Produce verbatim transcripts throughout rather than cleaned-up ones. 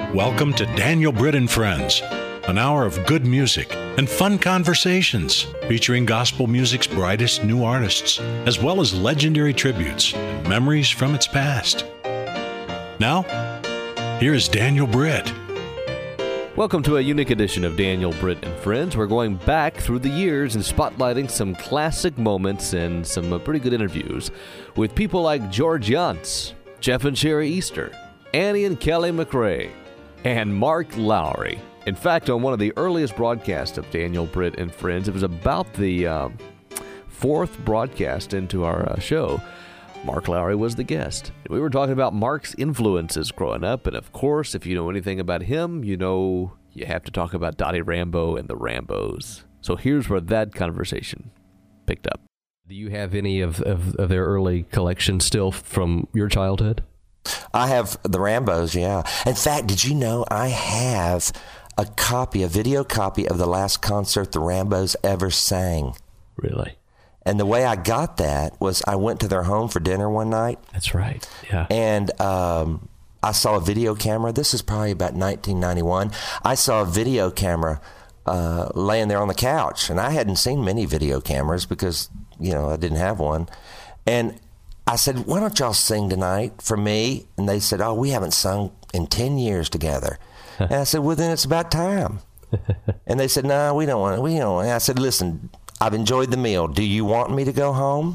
Welcome to Daniel Britt and Friends, an hour of good music and fun conversations featuring gospel music's brightest new artists, as well as legendary tributes and memories from its past. Now, here is Daniel Britt. Welcome to a unique edition of Daniel Britt and Friends. We're going back through the years and spotlighting some classic moments and some uh, pretty good interviews with people like George Yantz, Jeff and Sherry Easter, Annie and Kelly McRae, and Mark Lowry. In fact, on one of the earliest broadcasts of Daniel Britt and Friends, it was about the uh, fourth broadcast into our uh, show, Mark Lowry was the guest. We were talking about Mark's influences growing up, and of course, if you know anything about him, you know you have to talk about Dottie Rambo and the Rambos. So here's where that conversation picked up. Do you have any of, of, of their early collection still from your childhood? I have the Rambos, yeah. In fact, did you know I have a copy, a video copy of the last concert the Rambos ever sang? Really? And the way I got that was I went to their home for dinner one night. That's right, yeah. And um, I saw a video camera. This is probably about nineteen ninety-one. I saw a video camera uh, laying there on the couch. And I hadn't seen many video cameras because, you know, I didn't have one. And I said, why don't y'all sing tonight for me? And they said, oh, we haven't sung in ten years together. And I said, well, then it's about time. And they said, no, we don't want to. We don't want to. I said, listen, I've enjoyed the meal. Do you want me to go home?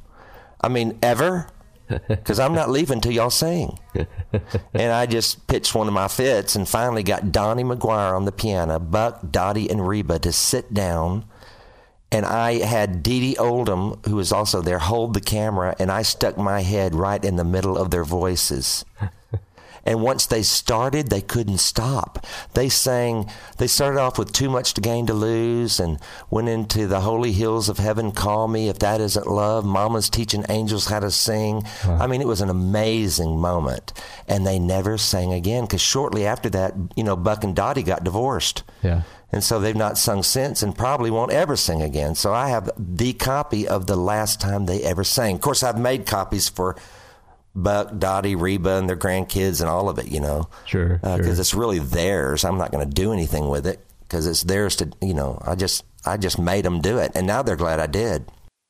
I mean, ever? Because I'm not leaving till y'all sing. And I just pitched one of my fits and finally got Donnie McGuire on the piano, Buck, Dottie, and Reba to sit down. And I had Dee Dee Oldham, who was also there, hold the camera, and I stuck my head right in the middle of their voices. And once they started, they couldn't stop. They sang, they started off with Too Much to Gain to Lose and went into The Holy Hills of Heaven, Call Me, If That Isn't Love, Mama's Teaching Angels How to Sing. Wow. I mean, it was an amazing moment. And they never sang again because shortly after that, you know, Buck and Dottie got divorced. Yeah. And so they've not sung since and probably won't ever sing again. So I have the copy of the last time they ever sang. Of course, I've made copies for Buck, Dottie, Reba, and their grandkids and all of it, you know. Sure. Because uh, sure. it's really theirs. I'm not going to do anything with it because it's theirs to, you know, I just I just made them do it. And now they're glad I did.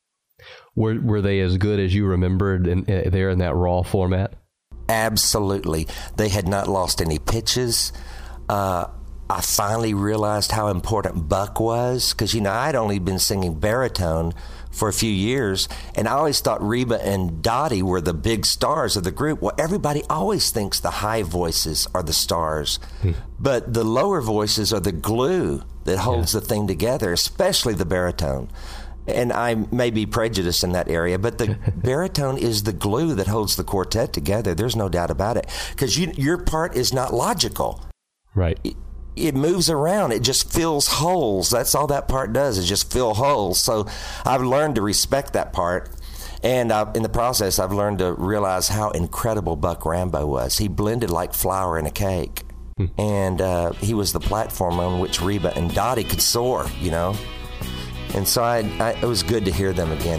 Were were they as good as you remembered in, uh, there in that raw format? Absolutely. They had not lost any pitches. Uh I finally realized how important Buck was because, you know, I'd only been singing baritone for a few years, and I always thought Reba and Dottie were the big stars of the group. Well, everybody always thinks the high voices are the stars, hmm. but the lower voices are the glue that holds yeah. the thing together, especially the baritone. And I may be prejudiced in that area, but the baritone is the glue that holds the quartet together. There's no doubt about it because you, your part is not logical. Right. It, It moves around. It just fills holes. That's all that part does is just fill holes. So I've learned to respect that part. And uh, in the process, I've learned to realize how incredible Buck Rambo was. He blended like flour in a cake. Hmm. And uh, he was the platform on which Reba and Dottie could soar, you know. And so I, I, it was good to hear them again.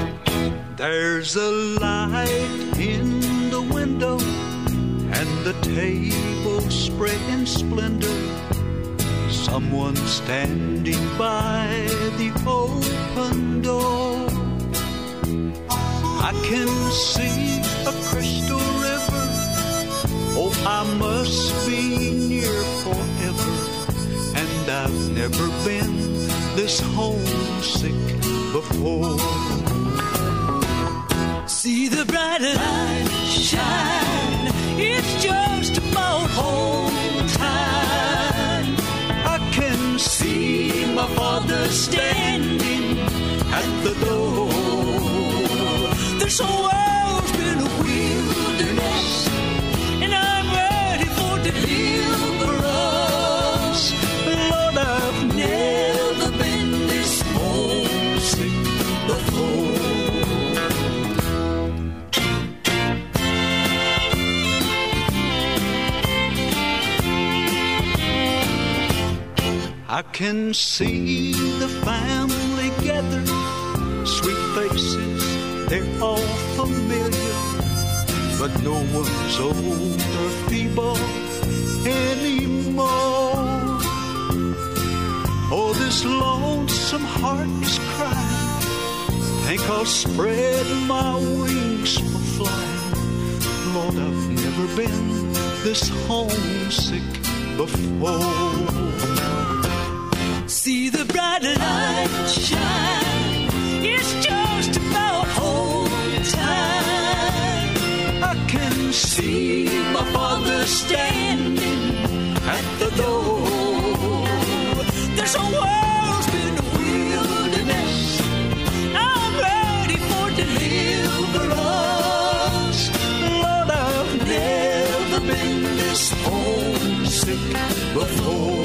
There's a light in the window and the table spread in splendor. Someone standing by the open door. I can see a crystal river. Oh, I must be near forever. And I've never been this homesick before. See the bright light shine. It's just about home time. I can see my father standing at the door. This whole world's been a wilderness, and I'm ready for deliverance. Lord, I've Never been this homesick before. I can see the family gathered, sweet faces, they're all familiar, but no one's old or feeble anymore. Oh, this lonesome heart is crying. Think I'll spread my wings for flying. Lord, I've never been this homesick before. See the bright light shine. It's just about home time. I can see My father standing at the door. This whole world's been a wilderness. I'm ready for deliverance. Lord, I've Never been this homesick before.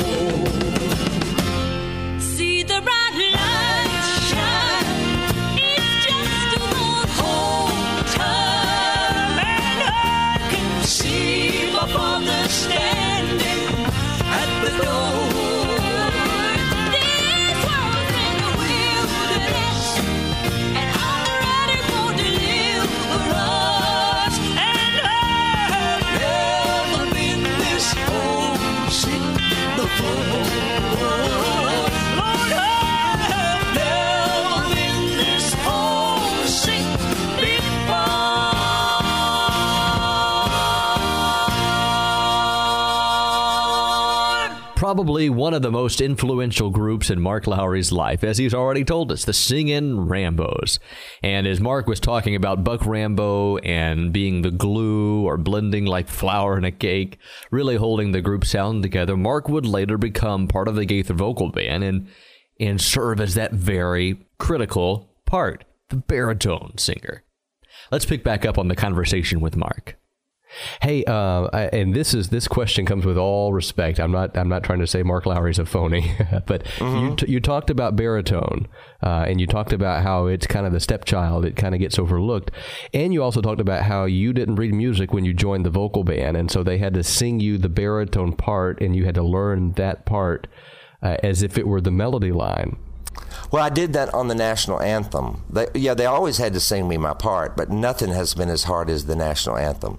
See the bright light shine. It's just about home time. And I can see my father standing at the door. This world's been a wilderness, and I'm ready for deliverance. And I've never been this homesick before. Lord, I've never been this homesick before. Probably one of the most influential groups in Mark Lowry's life, as he's already told us, the Singin' Rambos. And as Mark was talking about Buck Rambo and being the glue or blending like flour in a cake, really holding the group sound together, Mark would later become part of the Gaither vocal band and, and serve as that very critical part, the baritone singer. Let's pick back up on the conversation with Mark. Hey, uh, I, and this is this question comes with all respect. I'm not I'm not trying to say Mark Lowry's a phony, but mm-hmm. you t- you talked about baritone, uh, and you talked about how it's kind of the stepchild. It kind of gets overlooked, and you also talked about how you didn't read music when you joined the vocal band, and so they had to sing you the baritone part, and you had to learn that part uh, as if it were the melody line. Well, I did that on the national anthem. They, yeah, they always had to sing me my part, but nothing has been as hard as the national anthem.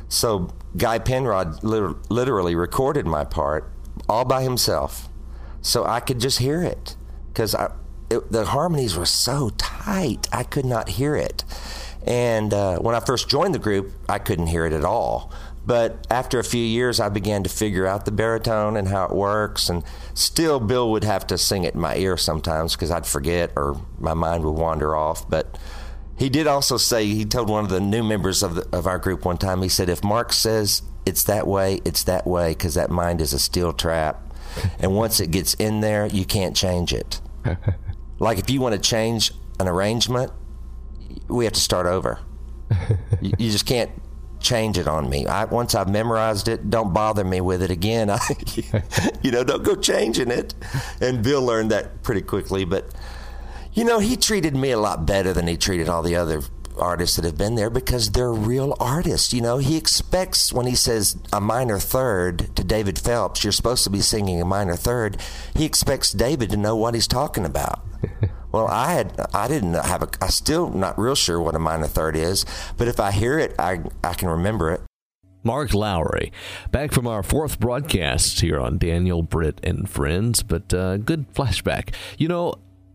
So Guy Penrod liter- literally recorded my part all by himself, so I could just hear it because the harmonies were so tight I could not hear it. And uh, when I first joined the group, I couldn't hear it at all. But after a few years, I began to figure out the baritone and how it works. And still, Bill would have to sing it in my ear sometimes because I'd forget or my mind would wander off. But he did also say, he told one of the new members of the, of our group one time, he said, if Mark says it's that way, it's that way, because that mind is a steel trap. And once it gets in there, you can't change it. Like if you want to change an arrangement, we have to start over. you, you just can't change it on me. I, once I've memorized it, don't bother me with it again. I, you know, don't go changing it. And Bill learned that pretty quickly, but you know, he treated me a lot better than he treated all the other artists that have been there because they're real artists. You know, he expects when he says a minor third to David Phelps, you're supposed to be singing a minor third. He expects David to know what he's talking about. Well, I had, I didn't have a, I still not real sure what a minor third is, but if I hear it, I, I can remember it. Mark Lowry, back from our fourth broadcast here on Daniel, Britt, and Friends, but uh, good flashback. You know,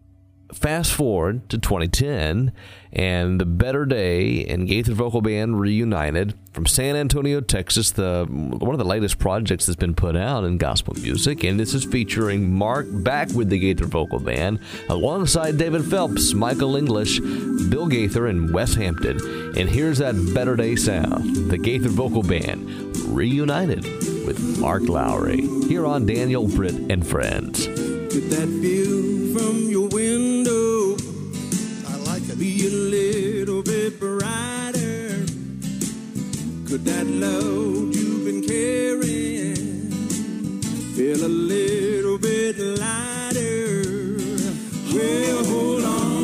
fast forward to twenty ten, and the Better Day and Gaither Vocal Band reunited from San Antonio, Texas, the one of the latest projects that's been put out in gospel music, and this is featuring Mark back with the Gaither Vocal Band, alongside David Phelps, Michael English, Bill Gaither, and Wes Hampton. And here's that Better Day sound, the Gaither Vocal Band reunited with Mark Lowry, here on Daniel, Britt, and Friends. Could that view from your window, I like it, be a little bit brighter? Could that load you've been carrying feel a little bit lighter? Well, hold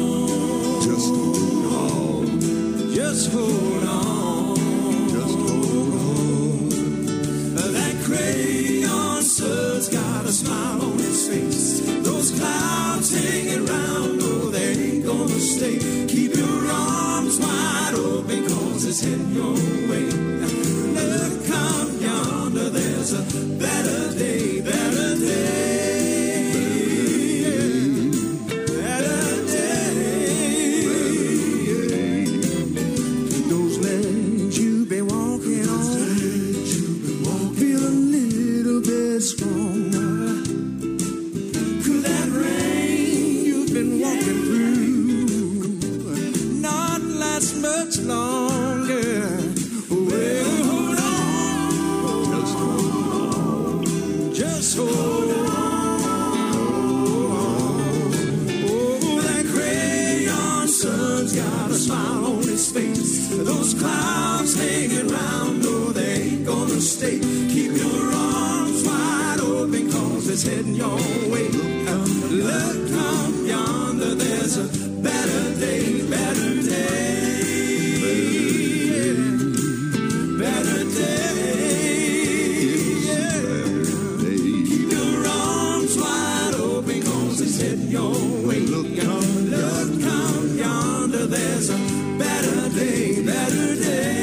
on, just hold on, just hold on, just hold on. That crayon sun's got a smile on his face. Those clouds hanging around, oh, they ain't gonna stay. Keep your arms wide open, cause it's heading your way. Look, come yonder, there's a much longer. Well, hold on. Just hold on. Oh, that crayon sun's got a smile on his face. Those clouds hanging round, oh, they ain't gonna stay. Keep your arms wide open, cause it's heading your way. Look up yonder, there's a better day, better day. Better day, yeah. Keep your arms wide open, cause it's heading your way. Look up, look up yonder, there's a better day, better day.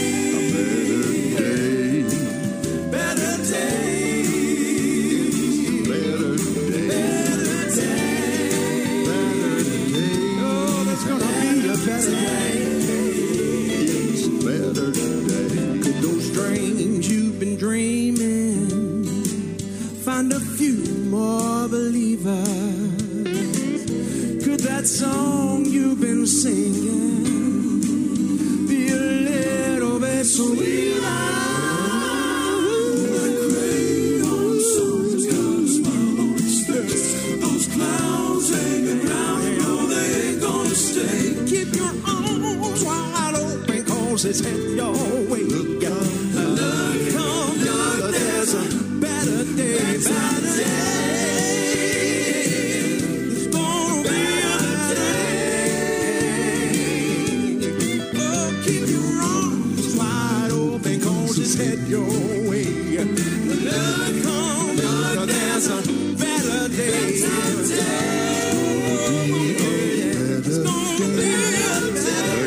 Better day. Better day. Better day. Oh, there's gonna be a better day. It's a better day. Could those dreams you've been dreaming find a few more believers? Could that song you've been singing be a little bit sweeter? Those clouds hanging round, you know they ain't gonna stay. Keep your arms wide open, cause it's heading your way. Look out, look up, look, there's a better day, better day. It's gonna be a day. Oh, keep your arms wide open, cause it's heading your way. Look up, look, there's a better day. Better day. It's gonna be a better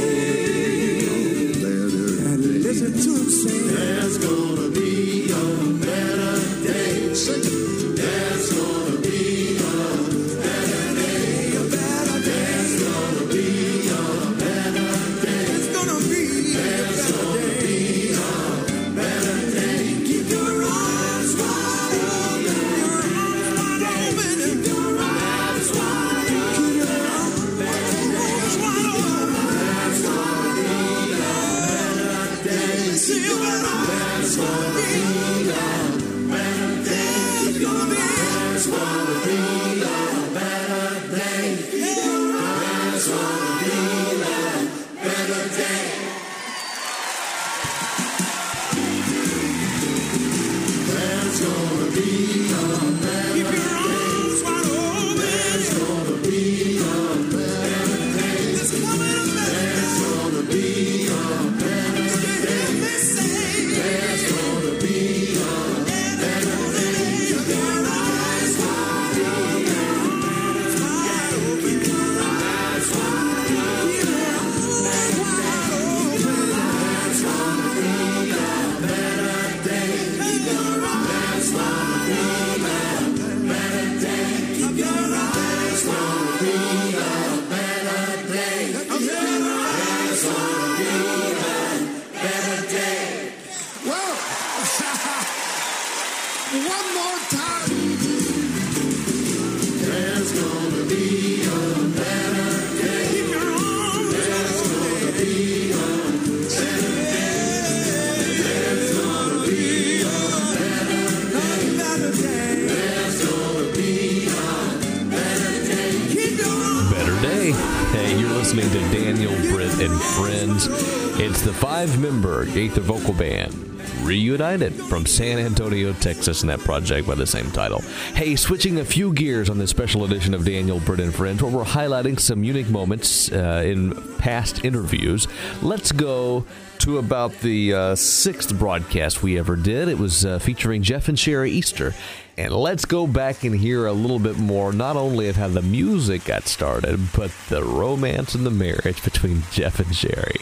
day. And listen to him sing. There's gonna be a better day. Sing it. There's gonna be a better day. A better day. There's gonna be a better day. It's gonna be a better day. Keep your arms wide open. Keep your arms wide open. Keep your arms wide open. There's gonna be a better day. See you better. There's gonna be a better day. There's gonna be a better day. There's gonna be a better day. There's gonna be a better day. Keep your arms wide open. There's gonna be a better day. There's coming a better day. There's gonna be a better day. There's gonna be a better day. Keep your eyes wide open. Keep your eyes wide open. Keep your eyes wide open. There's gonna be a better day. Keep your eyes wide open. Better day. Keep your eyes gonna be a better day. Keep your eyes gonna be a better day. Whoa! One more time. There's gonna be a better day. Keep your arms. There's gonna be a better day. There's gonna be a better day. There's gonna be a better day. Keep your arms. Better day. Hey, you're listening to Daniel, Britt, and Friends. It's the five-member Gaither Vocal Band, reunited from San Antonio, Texas, in that project by the same title. Hey, switching a few gears on this special edition of Daniel, Britt, and Friends, where we're highlighting some unique moments uh, in past interviews. Let's go to about the uh, sixth broadcast we ever did. It was uh, featuring Jeff and Sherry Easter. And let's go back and hear a little bit more, not only of how the music got started, but the romance and the marriage between Jeff and Sherry.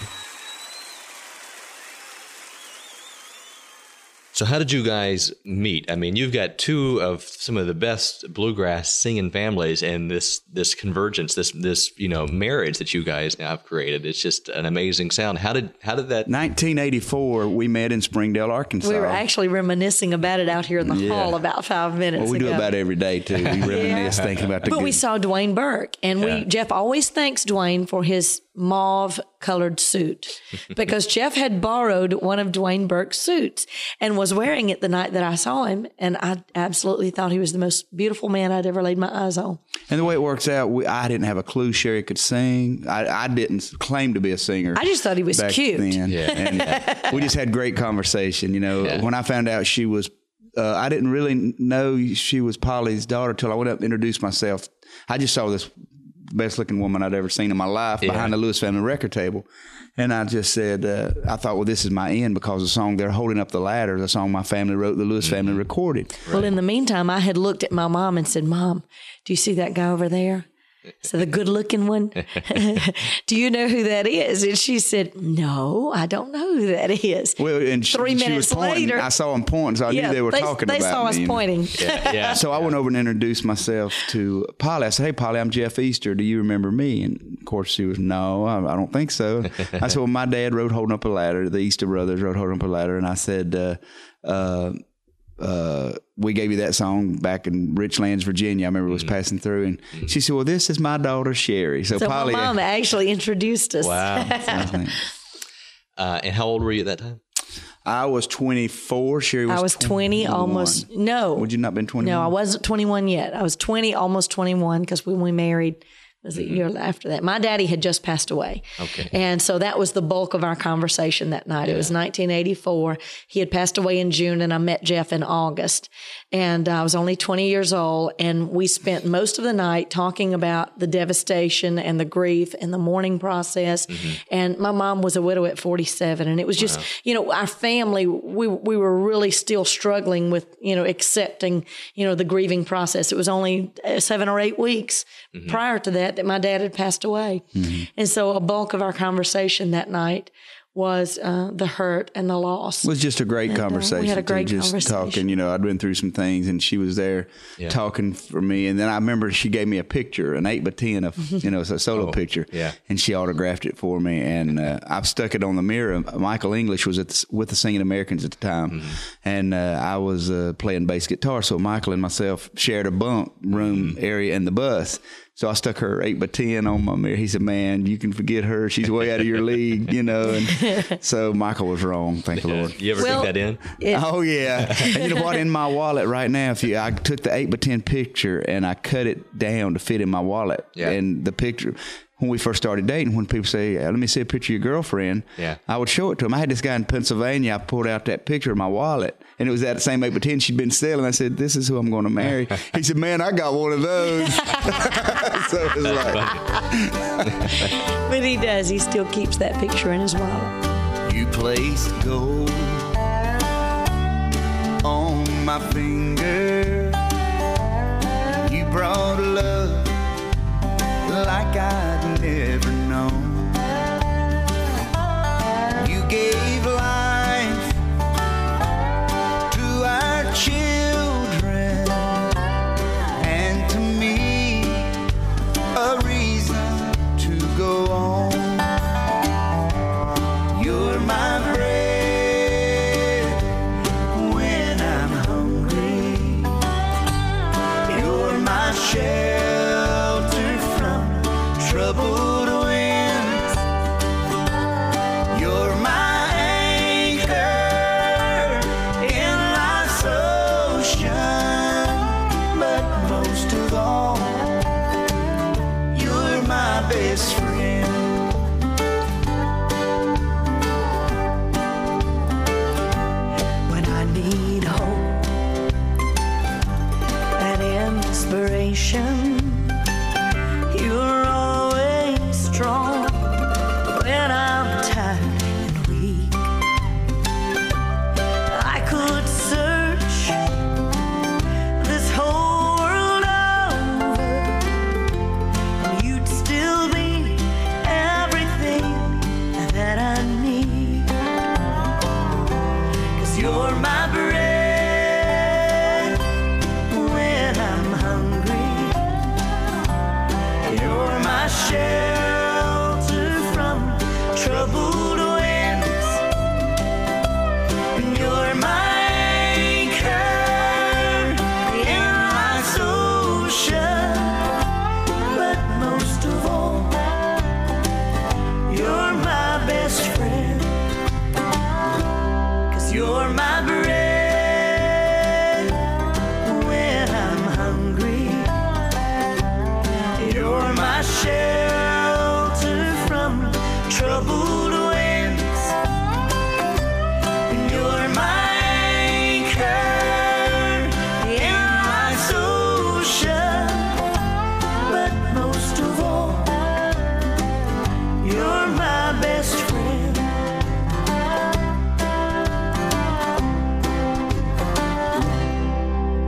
So how did you guys meet? I mean, you've got two of some of the best bluegrass singing families, and this this convergence, this this you know marriage that you guys now have created. It's just an amazing sound. How did how did that? nineteen eighty-four, we met in Springdale, Arkansas. We were actually reminiscing about it out here in the Yeah. hall about five minutes Well, we ago. do about every day too. We reminisce thinking about the But good. we saw Dwayne Burke, and Yeah. we Jeff always thanks Dwayne for his mauve colored suit because Jeff had borrowed one of Dwayne Burke's suits and was wearing it the night that I saw him. And I absolutely thought he was the most beautiful man I'd ever laid my eyes on. And the way it works out, we, I didn't have a clue Sherry could sing. I, I didn't claim to be a singer. I just thought he was back cute. Then. Yeah. And uh, we just had great conversation. You know, Yeah. when I found out she was, uh, I didn't really know she was Polly's daughter till I went up and introduced myself. I just saw this best looking woman I'd ever seen in my life Yeah. behind the Lewis family record table. And I just said, uh, I thought, well, this is my end because the song They're Holding Up the Ladder, the song my family wrote, the Lewis family recorded. Well, in the meantime, I had looked at my mom and said, Mom, do you see that guy over there? So the good looking one, do you know who that is? And she said, no, I don't know who that is. Well, and she, Three she minutes was pointing. later- I saw them pointing, so I Yeah, knew they were they, talking they about saw me. us you know. pointing. Yeah. yeah. So I went over and introduced myself to Polly. I said, hey, Polly, I'm Jeff Easter. Do you remember me? And, of course, she was, no, I, I don't think so. I said, well, my dad wrote Holding Up a Ladder. The Easter brothers wrote Holding Up a Ladder. And I said, uh, uh, uh, we gave you that song back in Richlands, Virginia. I remember it was passing through. And she said, well, this is my daughter, Sherry. So, So Polly. my mom actually introduced us. Wow. I think- Uh, and how old were you at that time? I was twenty-four. Sherry was I was twenty, twenty-one. almost, no. Would you not been twenty-one? No, I wasn't twenty-one yet. I was twenty, almost twenty-one, because when we married, it was a year after that. My daddy had just passed away. Okay. And so that was the bulk of our conversation that night. It was nineteen eighty-four. He had passed away in June, and I met Jeff in August. And I was only twenty years old, and we spent most of the night talking about the devastation and the grief and the mourning process. And my mom was a widow at forty-seven, and it was just, you know, our family, we we were really still struggling with, you know, accepting, you know, the grieving process. It was only uh, seven or eight weeks prior to that that my dad had passed away. And so a bulk of our conversation that night was uh, the hurt and the loss. It was just a great And, uh, we conversation. had a great too, just conversation. talking, you know, I'd been through some things and she was there Yeah. talking for me. And then I remember she gave me a picture, an eight by ten of, you know, it's a solo Oh, picture. yeah. And she autographed it for me. And uh, I've stuck it on the mirror. Michael English was at the, with the Singing Americans at the time. Mm-hmm. And uh, I was uh, playing bass guitar. So Michael and myself shared a bunk room Mm-hmm. area in the bus. So I stuck her eight by ten on my mirror. He said, man, you can forget her. She's way out of your league, you know. And so Michael was wrong, thank the Lord. You ever Well, take that in? It- Oh yeah, and you know what? In my wallet right now, if you, I took the eight by ten picture and I cut it down to fit in my wallet. Yeah. And the picture, when we first started dating, when people say, "Let me see a picture of your girlfriend," Yeah. I would show it to them. I had this guy in Pennsylvania. I pulled out that picture of my wallet, and it was that same eight by ten she'd been selling. I said, "This is who I'm going to marry." He said, "Man, I got one of those." So it was like, But he does. He still keeps that picture in his wallet. You placed gold on my finger. You brought love like I'd never known. You gave life to our children, and to me a reason to go on. You're my bread when I'm hungry. You're my shelter from troubled winds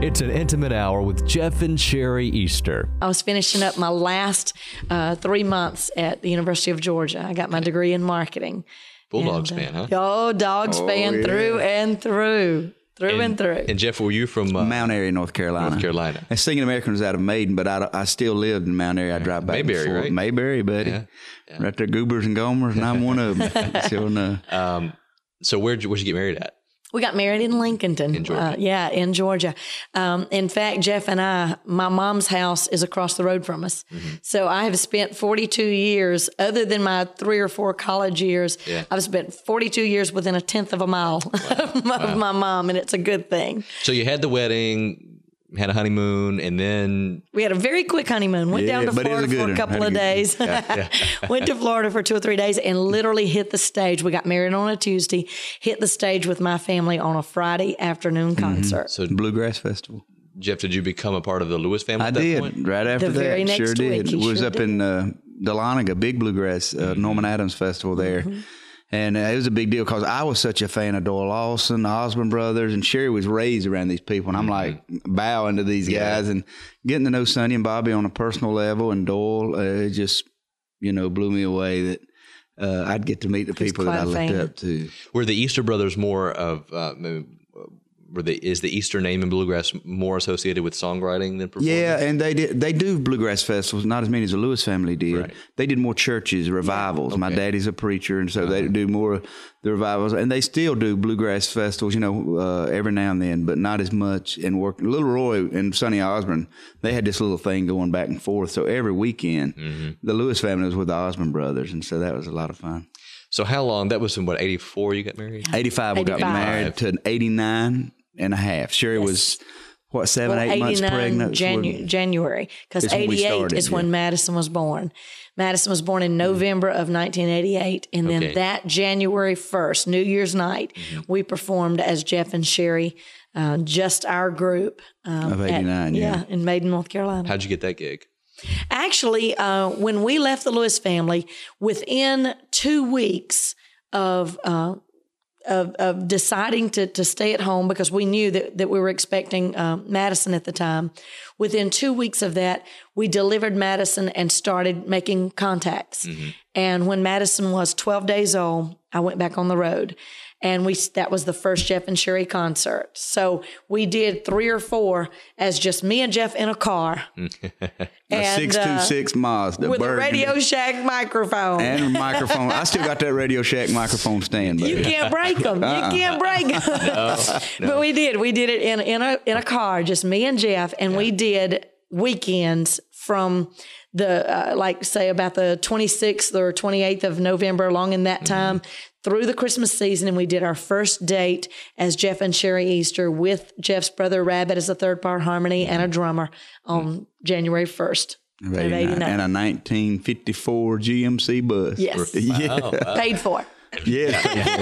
It's an intimate hour with Jeff and Sherry Easter. I was finishing up my last uh, three months at the University of Georgia. I got my degree in marketing. Bulldogs And, uh, fan, huh? Oh, Dogs Oh, fan yeah. through and through. Through and, And, through. and Jeff, were you from uh, Mount Airy, North Carolina. North Carolina? And Singing American was out of Maiden, but I, I still lived in Mount Airy. I drive back Mayberry, and forth. right? Mayberry, buddy. Yeah, yeah. Right there, Goobers and Gomers, and I'm one of them. Sure enough. Um, so where'd you, where'd you get married at? We got married in Lincolnton. In Georgia. Uh, yeah, in Georgia. Um, in fact, Jeff and I, my mom's house is across the road from us. Mm-hmm. So I have spent forty-two years, other than my three or four college years, Yeah. I've spent forty-two years within a tenth of a mile of my mom, and it's a good thing. So you had the wedding, had a honeymoon, and then We had a very quick honeymoon. Went Yeah, down to but it was a Florida good for a one. couple Had a of good days. Went to Florida for two or three days and literally hit the stage. We got married on a Tuesday, hit the stage with my family on a Friday afternoon concert. so Bluegrass Festival. Jeff, did you become a part of the Lewis family? I at that did point? right after The that. very next sure week, did. he was sure up did. in uh, Dahlonega, big bluegrass, uh, Norman Adams Festival there. Mm-hmm. And uh, it was a big deal because I was such a fan of Doyle Lawson, the Osborne brothers, and Sherry was raised around these people. And I'm like bowing to these guys and getting to know Sonny and Bobby on a personal level. And Doyle, uh, it just, you know, blew me away that uh, I'd get to meet the He's people that quite I a looked fan. up to. Were the Easter Brothers more of? Uh, maybe, uh, were the is the Easter name in bluegrass more associated with songwriting than performing? Yeah, and they did. They do bluegrass festivals, not as many as the Lewis family did. Right. They did more churches, revivals. My Okay. daddy's a preacher, and so they do more of the revivals, and they still do bluegrass festivals. You know, uh, every now and then, but not as much. And work. Little Roy and Sonny Osborne, they had this little thing going back and forth. So every weekend, the Lewis family was with the Osborne brothers, and so that was a lot of fun. So how long? That was in what eighty-four? You got married? eighty-five, we got eighty-five. married to eighty-nine and a half. Sherry was what seven, Well, eight months pregnant. Janu- January, because Is when we eighty-eight started, is when yeah. Madison was born. Madison was born in November of nineteen eighty-eight, and then Okay. that January first, New Year's night, we performed as Jeff and Sherry, uh, just our group um, Of at- eighty-nine, yeah. in Maiden, North Carolina. How'd you get that gig? Actually, uh, when we left the Lewis family, within two weeks of uh, of, of deciding to, to stay at home because we knew that, that we were expecting um, Madison at the time. Within two weeks of that, we delivered Madison and started making contacts. And when Madison was twelve days old, I went back on the road. And we that was the first Jeff and Sherry concert. So we did three or four as just me and Jeff in a car. A And, six two six Mazda with a Burgundy. Radio Shack microphone. And a microphone. I still got that Radio Shack microphone stand, You baby. can't break them. Uh-uh. You can't break them. But we did. We did it in in a in a car, just me and Jeff, and we did weekends from the uh, like say about the twenty-sixth or twenty-eighth of November, along in that time. Through the Christmas season, and we did our first date as Jeff and Sherry Easter with Jeff's brother Rabbit as a third part harmony and a drummer on January first of eighty-nine. And a nineteen fifty-four G M C bus. Yes. Yeah. Paid for. Yeah.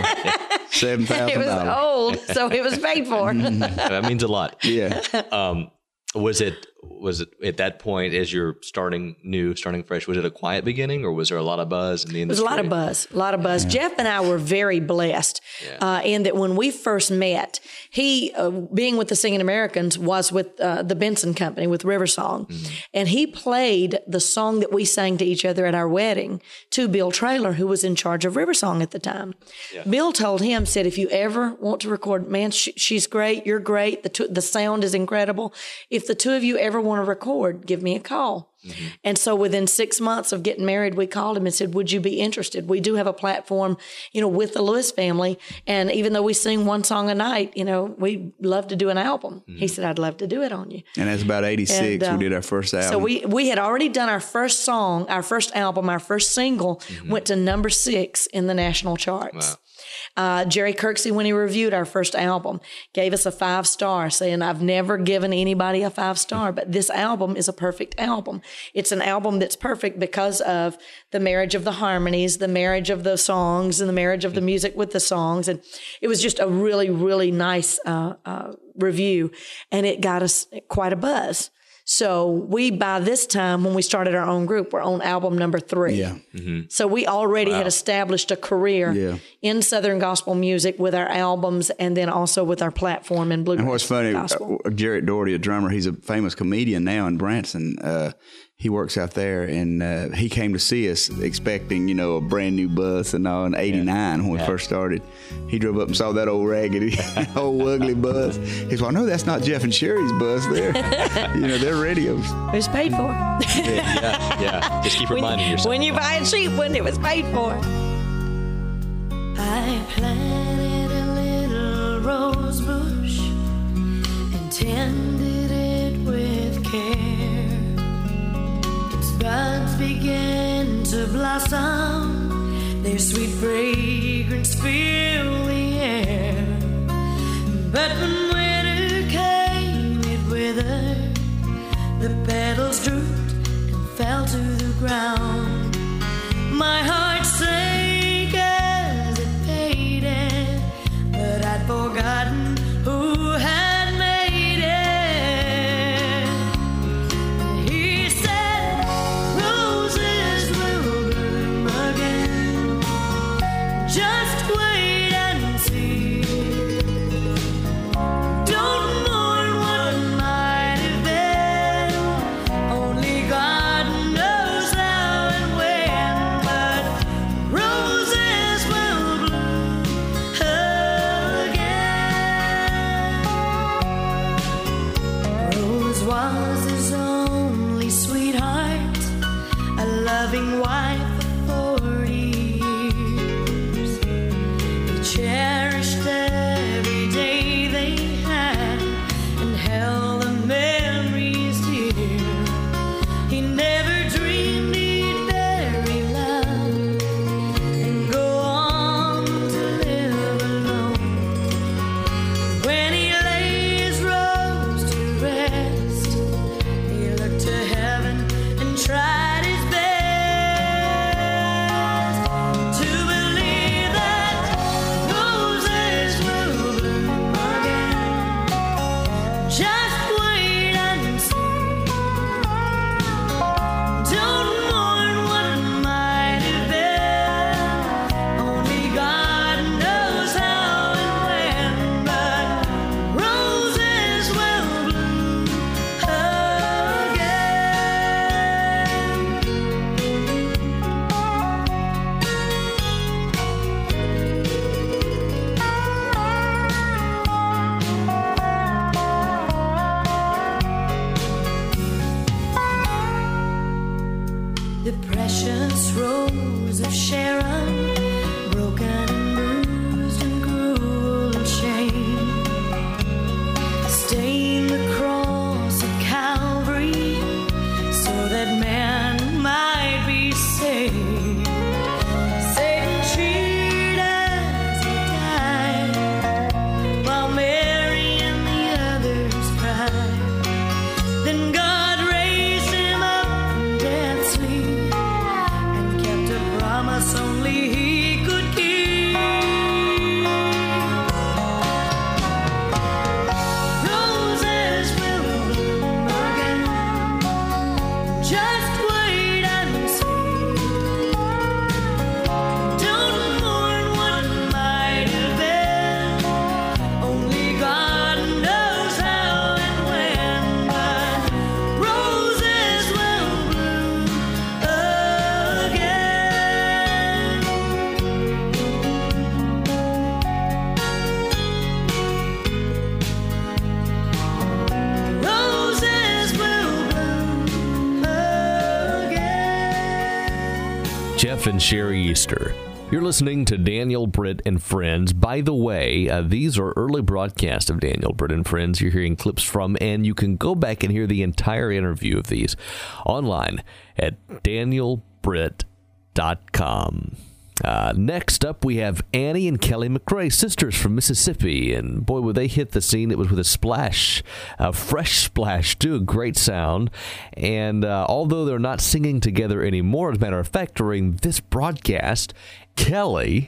Seven It thousand was dollars. old, so it was paid for. That means a lot. Yeah. Um, was it was it at that point as you're starting new, starting fresh? Was it a quiet beginning, or was there a lot of buzz in the There's industry? a lot of buzz, a lot of buzz. Jeff and I were very blessed uh, in that when we first met, he, uh, being with the Singing Americans, was with uh, the Benson Company, with River Song. Mm-hmm. And he played the song that we sang to each other at our wedding to Bill Traylor, who was in charge of River Song at the time. Bill told him, said, if you ever want to record, man, sh- she's great, you're great, the, two, the sound is incredible. If the two of you ever want to record, give me a call. Mm-hmm. And so within six months of getting married, we called him and said, would you be interested? We do have a platform, you know, with the Lewis family. And even though we sing one song a night, you know, we'd love to do an album. Mm-hmm. He said, I'd love to do it on you. And that's about eighty-six. And, uh, we did our first album. So we, we had already done our first song, our first album, our first single mm-hmm. went to number six in the national charts. Wow. Uh, Jerry Kirksey, when he reviewed our first album, gave us a five star, saying, I've never given anybody a five star, but this album is a perfect album. It's an album that's perfect because of the marriage of the harmonies, the marriage of the songs, and the marriage of the music with the songs. And it was just a really, really nice uh, uh, review, and it got us quite a buzz. So we, by this time, when we started our own group, we're on album number three. Yeah. Mm-hmm. So we already Wow. had established a career Yeah. in Southern gospel music with our albums and then also with our platform in bluegrass And what's funny, gospel. uh, Jarrett Doherty, a drummer, he's a famous comedian now in Branson. Uh, he works out there, and uh, he came to see us expecting, you know, a brand new bus and all in eighty-nine when we Yeah. first started. He drove up and saw that old raggedy, old ugly bus. He's like, no, that's not Jeff and Sherry's bus there. You know, they're radios. It was paid for. Yeah, yeah. Just keep When, reminding yourself. when you buy it cheap, when it was paid for. I planted a little rose bush and tended it with care. Its buds began to blossom, their sweet fragrance filled the air. But when winter came, it withered, the petals drooped and fell to the ground. My heart sank as it faded, but I'd forgotten who had made it. He said, roses will bloom again, just wait and see. Don't mourn what might have been, only God knows how and when, but roses will bloom again. Rose was his only sweetheart, a loving wife for forty years. They cherished every day they had and held the memories dear. He never dreamed he'd bury love and go on to live alone. When he lay his rose to rest, he looked to heaven and tried his best to believe that roses will bloom again. Just wait and see. Don't mourn what might have been, only God knows how and when, but roses will bloom again. The precious rose of Sharon, broken and bruised and cruel and shamed, stained the cross of Calvary so that man might be saved. Satan cheered as he died, while Mary and the others cried. Then God raised him up from death's sleep and kept a promise only he could keep. Roses will bloom again, just wait and see. Don't mourn what might have been, only God knows how and when, but roses will bloom again. Roses will bloom again. Jeff and Sherry Easter. You're listening to Daniel Britt and Friends. By the way, uh, these are early broadcasts of Daniel Britt and Friends you're hearing clips from, and you can go back and hear the entire interview of these online at daniel britt dot com. Uh, next up, we have Annie and Kelly McRae, sisters from Mississippi, and boy, would they hit the scene. It was with a splash, a fresh splash, too, a great sound, and uh, although they're not singing together anymore, as a matter of fact, during this broadcast, Kelly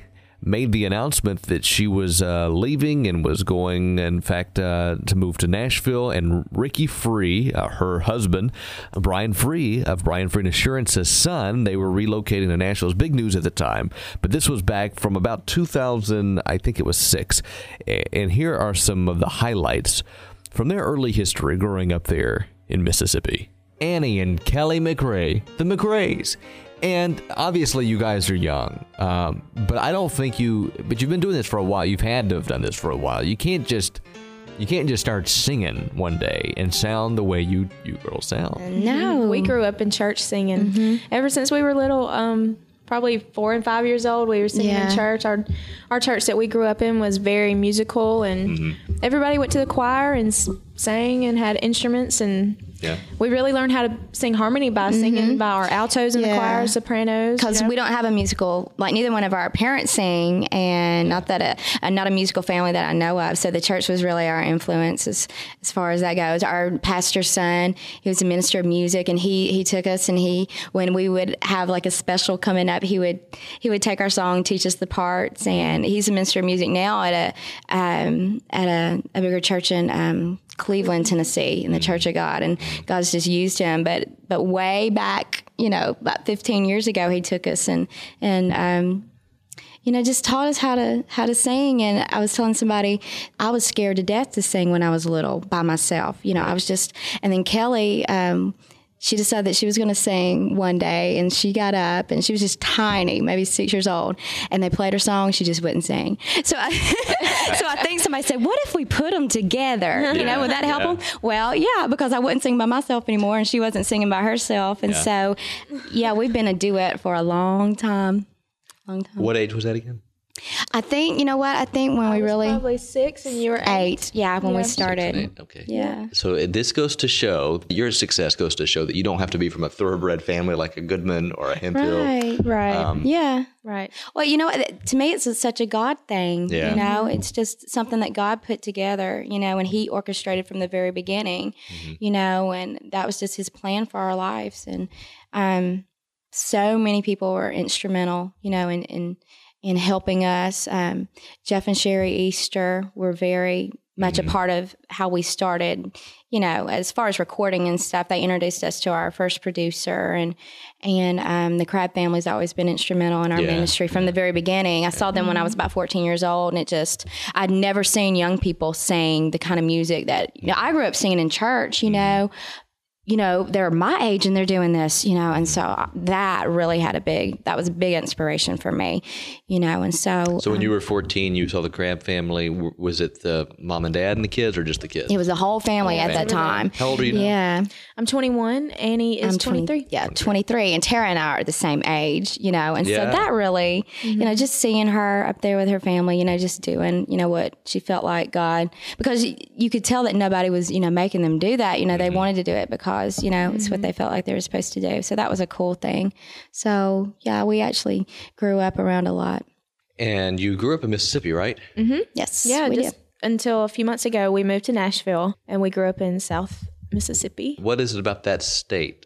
made the announcement that she was uh, leaving and was going, in fact, uh, to move to Nashville. And Ricky Free, uh, her husband, Brian Free of Brian Free Assurance's son, they were relocating to Nashville. It was big news at the time. But this was back from about two thousand, I think it was six. And here are some of the highlights from their early history growing up there in Mississippi. Annie and Kelly McRae, the McRaes. And obviously you guys are young, um, but I don't think you, but you've been doing this for a while. You've had to have done this for a while. You can't just, you can't just start singing one day and sound the way you, you girls sound. No. We grew up in church singing. Mm-hmm. Ever since we were little, um, probably four and five years old, we were singing Yeah. in church. Our our church that we grew up in was very musical, and Mm-hmm. everybody went to the choir and s- sang and had instruments, and Yeah. we really learned how to sing harmony by singing by our altos in the Yeah. choir, sopranos. Because you know? we don't have a musical, like neither one of our parents sing, and not that a, a not a musical family that I know of. So the church was really our influence as, as far as that goes. Our pastor's son, he was a minister of music, and he he took us, and he when we would have like a special coming up, he would he would take our song, teach us the parts, and he's a minister of music now at a um, at a, a bigger church in um, Cleveland, Tennessee, in the Church of God, and God's just used him. But but way back, you know, about fifteen years ago, he took us and and um, you know, just taught us how to how to sing. And I was telling somebody I was scared to death to sing when I was little by myself. You know, I was just. And then Kelly, um, she decided that she was going to sing one day, and she got up, and she was just tiny, maybe six years old, and they played her song, she just wouldn't sing. So I, so I think somebody said, what if we put them together? You know, would that help Yeah. them? Well, yeah, because I wouldn't sing by myself anymore, and she wasn't singing by herself. And Yeah. so, yeah, we've been a duet for a long time. Long time. What age was that again? I think, you know what? I think when I we was really. probably six and you were eight. Eight. Yeah, when we Yeah. started. Okay. Yeah. So uh, this goes to show, your success goes to show that you don't have to be from a thoroughbred family like a Goodman or a Hemphill. Right. Right. Um, Yeah. right. Well, you know, it- to me, it's a, such a God thing. Yeah. You know, it's just something that God put together, you know, and He orchestrated from the very beginning, you know, and that was just His plan for our lives. And um, so many people were instrumental, you know, in, in, in helping us. Um, Jeff and Sherry Easter were very much a part of how we started, you know, as far as recording and stuff. They introduced us to our first producer, and and um, the Crab family's always been instrumental in our Yeah. ministry from the very beginning. I saw them when I was about fourteen years old, and it just, I'd never seen young people sing the kind of music that, you know, I grew up singing in church, you know, you know, they're my age and they're doing this, you know, and so that really had a big, that was a big inspiration for me, you know, and so. So when you were fourteen, you saw the Crab family. W- Was it the mom and dad and the kids, or just the kids? It was a whole family at that time. How old are you now? Yeah. I'm twenty-one. Annie is I'm twenty, twenty-three. yeah, twenty-three. And Tara and I are the same age, you know, and Yeah. so that really, you know, just seeing her up there with her family, you know, just doing, you know, what she felt like God, because y- you could tell that nobody was, you know, making them do that. You know, they wanted to do it because, you know, it's what they felt like they were supposed to do. So that was a cool thing. So, yeah, we actually grew up around a lot. And you grew up in Mississippi, right? Yes. Yeah, we just did. until a few months ago, we moved to Nashville, and we grew up in South Mississippi. What is it about that state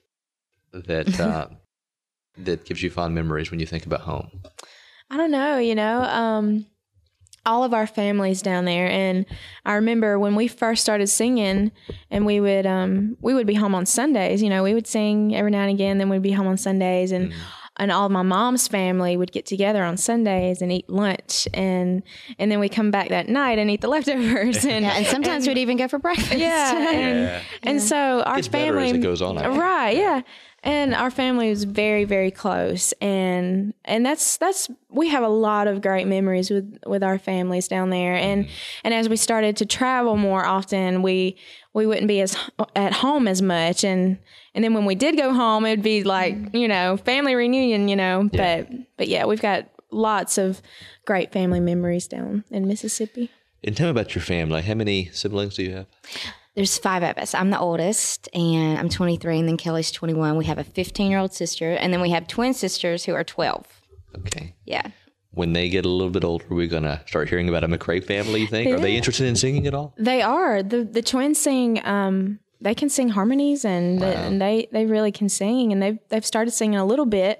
that uh, that gives you fond memories when you think about home? I don't know, you know, um, all of our families down there. And I remember when we first started singing, and we would um, we would be home on Sundays. You know, we would sing every now and again, then we'd be home on Sundays, and and all of my mom's family would get together on Sundays and eat lunch, and and then we come back that night and eat the leftovers. And Yeah, and sometimes we'd even go for breakfast. yeah, and, Yeah. and so our Gets better family as it goes on, I think. right? Yeah, and our family was very, very close, and and that's that's we have a lot of great memories with with our families down there, and and as we started to travel more often, we we wouldn't be as at home as much, and and then when we did go home, it'd be like you know family reunion, you know, Yeah. but but yeah, we've got lots of great family memories down in Mississippi. And tell me about your family. How many siblings do you have? There's five of us. I'm the oldest, and I'm twenty-three, and then Kelly's twenty-one. We have a fifteen-year-old sister, and then we have twin sisters who are twelve. Okay. Yeah. When they get a little bit older, we're going to start hearing about a McRae family, you think? Are they interested in singing at all? They are. The the twins sing um they can sing harmonies, and, and they they really can sing, and they've they've started singing a little bit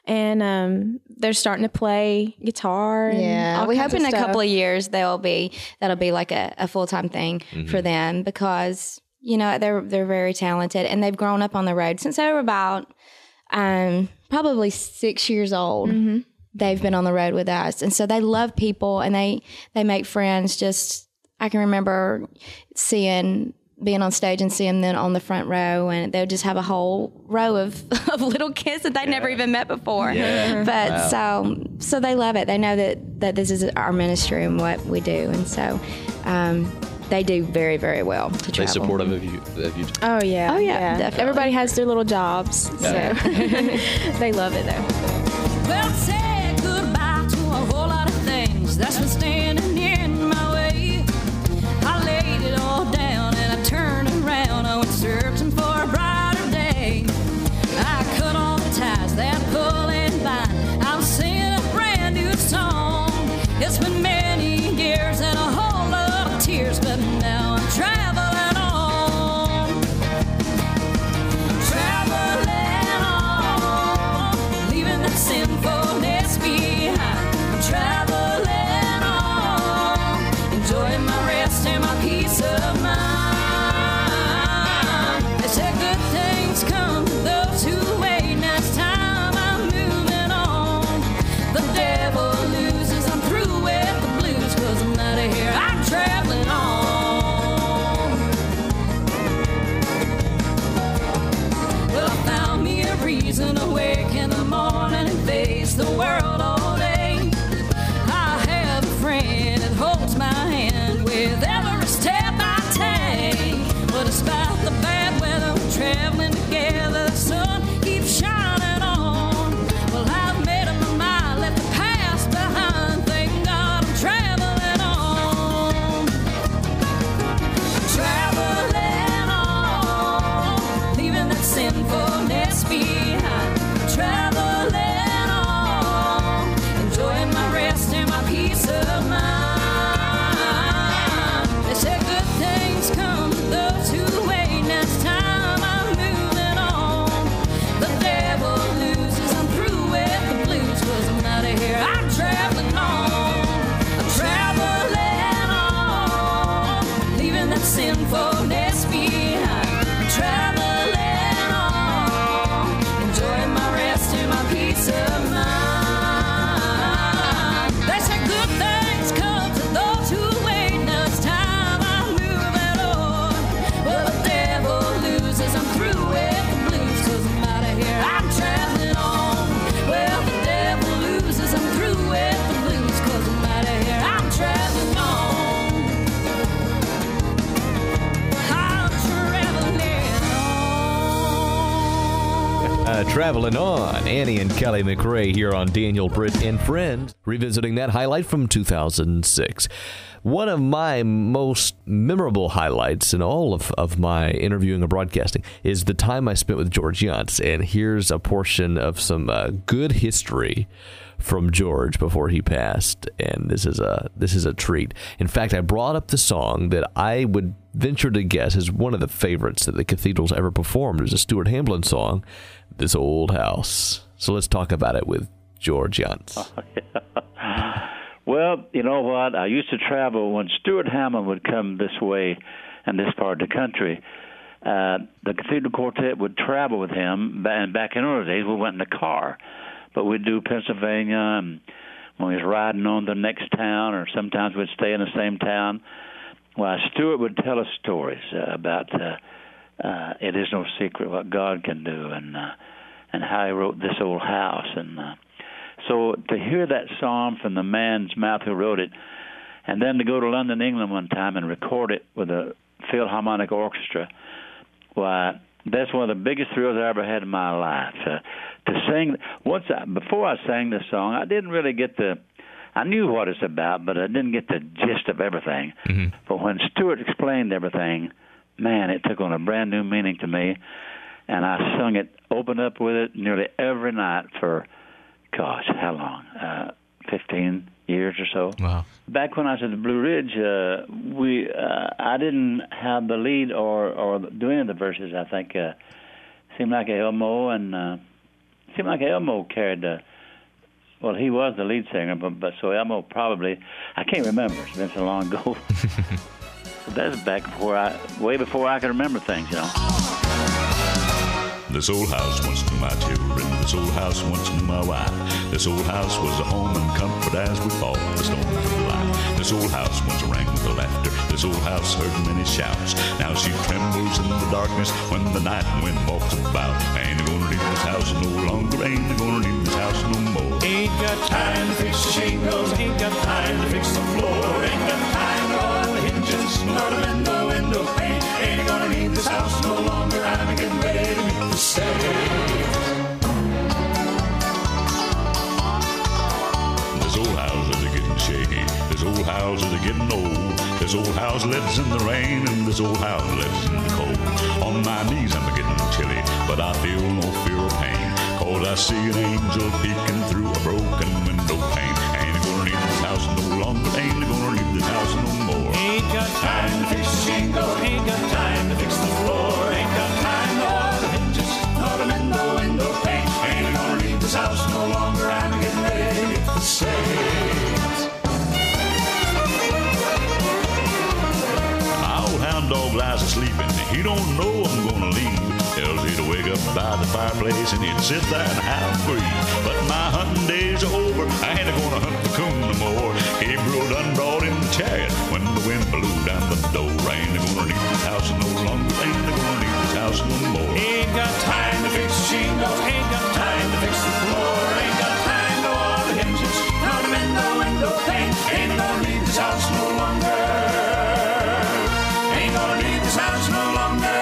and um, they're starting to play guitar. And Yeah, all we kinds hope in of a stuff. couple of years they'll be that'll be like a, a full time thing Mm-hmm. for them, because you know they're they're very talented and they've grown up on the road since they were about um, probably six years old. Mm-hmm. They've been on the road with us, and so they love people and they they make friends. Just I can remember seeing. being on stage and seeing them on the front row, and they'll just have a whole row of, of little kids that they never even met before. Yeah. But Wow. so so they love it. They know that, that this is our ministry and what we do, and so um, they do very, very well to They travel. supportive of you. Of you. Oh yeah, Oh, yeah, definitely. Everybody has their little jobs, so they love it though. Well, say goodbye to a whole lot of things that's been standing in my way. I laid it all down and I turned around. I went searching for a brighter day. I cut all the ties that pull and bind. I'm singing a brand new song. It's been many years and a whole lot of tears, but now I'm traveling on. Traveling on, leaving that sinfulness behind. I'm traveling on, enjoying my rest and my peace of mind. They said good things come to those who wait. Now it's time I'm moving on. The devil loses, I'm through with the blues, 'cause I'm out of here, I'm traveling on. Well, I found me a reason to wake in the morning and face the world all day. I have a friend that holds my hand with every step I take. But despite the bad weather, we're traveling together. The sun keeps shining on. Well, I've made up my mind, left the past behind. Thank God I'm traveling on. Traveling on, leaving that sinfulness behind. Traveling on, enjoying my rest and my peace of mind. They said good things come to those who wait. Now it's time I'm moving on. The devil loses, I'm through with the blues, 'cause I'm out of here, I'm traveling on. I'm traveling on, leaving that sinfulness behind. I'm traveling on, enjoying my rest and my peace of mind. They say good things come to those who wait. Now it's time I'm moving on. Well, the devil loses, I'm through with the blues, 'cause I'm out of here, I'm traveling on. Well, the devil loses, I'm through with the blues, 'cause I'm out of here, I'm traveling on. I'm traveling on. Uh, traveling on, Annie and Kelly McRae here on Daniel Britt and Friends, revisiting that highlight from two thousand six. One of my most memorable highlights in all of, of my interviewing and broadcasting is the time I spent with George Yantz, and here's a portion of some uh, good history from George before he passed, and this is a this is a treat. In fact, I brought up the song that I would venture to guess is one of the favorites that the Cathedral's ever performed. It was a Stuart Hamblin song, "This Old House." So let's talk about it with George Yantz. Well, you know what? I used to travel when Stuart Hamblin would come this way and this part of the country. Uh, the Cathedral Quartet would travel with him, and back in those days, we went in the car. But we'd do Pennsylvania, and when we was riding on to the next town, or sometimes we'd stay in the same town. Well, Stuart would tell us stories uh, about uh, uh, it is no secret what God can do, and uh, and how he wrote This Old House. And uh, so to hear that song from the man's mouth who wrote it, and then to go to London, England one time and record it with a Philharmonic Orchestra, why, that's one of the biggest thrills I ever had in my life. Uh, to sing, once I, before I sang this song, I didn't really get the, I knew what it's about, but I didn't get the gist of everything. Mm-hmm. But when Stuart explained everything, man, it took on a brand new meaning to me, and I sung it, opened up with it nearly every night for, gosh, how long? Uh, fifteen years or so. Wow. Back when I was at the Blue Ridge, uh, we uh, I didn't have the lead or, or do any of the verses. I think uh, seemed like Elmo and uh, seemed like Elmo carried the. Well, he was the lead singer, but, but so Elmo probably. I can't remember. It's been so long ago. That's back before I, way before I could remember things, you know. This old house once knew my children. This old house once knew my wife. This old house was a home and comfort as we fought the storms of life. This old house once rang with laughter. This old house heard many shouts. Now she trembles in the darkness when the night wind walks about. Ain't gonna need this house no longer. Ain't gonna need this house no more. Ain't got time to fix the shingles. Ain't got time to fix the floor. Ain't got time to oil the hinges. Nor to mend the window pane. Ain't gonna need this house no longer. I'm getting ready to meet the This old house is getting shaky. This old house is getting old. This old house lives in the rain, and this old house lives in the cold. On my knees I'm getting chilly, but I feel no fear of pain, 'cause I see an angel peeking through a broken window pane. Ain't gonna need this house no longer. Ain't gonna need this house no more. Ain't got time to fix the shingles. Ain't got time to fix the floor. Ain't got time to oil the hinges. Nor to mend the window pane. Ain't gonna need this house no longer. I'm getting ready to get the saints. My old hound dog lies asleep, and he don't know I'm gonna leave. Else he'd wake up by the fireplace and he'd sit there and howl free. But my hunting days are over. I ain't gonna hunt the coon no more. Gabriel done brought in the chariot when the wind blew down the door. Ain't gonna need this house no longer. Ain't gonna need this house no more. Ain't got time to fix the shingles. Ain't got time to fix the floor. Ain't got time to oil the hinges. Nor to mend the window pane. Ain't gonna need this house no longer. Ain't gonna need this house no longer.